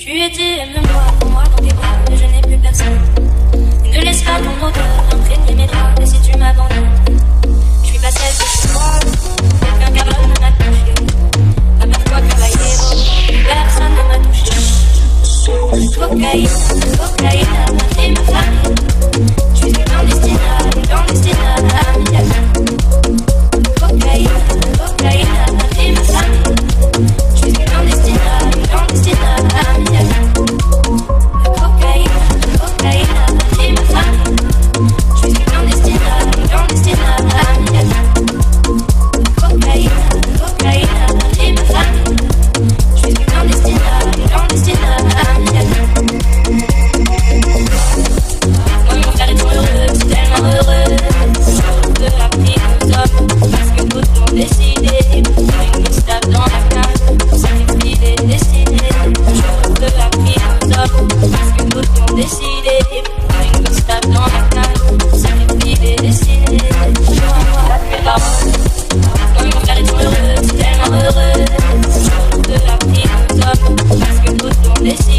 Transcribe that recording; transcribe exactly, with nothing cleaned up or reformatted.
Tu étais même-moi, pour moi dans tes bras, mais je n'ai plus personne. Ne laisse pas ton odeur imprégner mes draps, et si tu m'abandonnes, je suis pas celle que je crois. Quelqu'un capable de m'attoucher. La même fois que Vaillero, personne ne m'a touché. Cocaïne, cocaïne, t'es ma famille. Je suis clandestine, clandestine, amiable. Cocaïne, cocaïne, t'es ma famille. Je suis clandestine, clandestine, amiable. Cocaïne, cocaïne, t'es ma famille. Je suis clandestine, clandestine, amiable. Cocaïne, cocaïne, t'es ma famille. Je suis clandestine, clandestine, amiable. Moi mon frère est trop heureux, c'est tellement heureux. Je de la philosophe, parce que d'autres l'ont décidé. Une Gustave dans la cage, pour sacrifier les destinées. Je de la philosophe, parce que d'autres l'ont décidé. Une Gustave dans la cage, pour sacrifier les destinées. La paroles. Moi mon frère est trop heureux, c'est tellement heureux. Je de la philosophe, parce que d'autres l'ont décidé.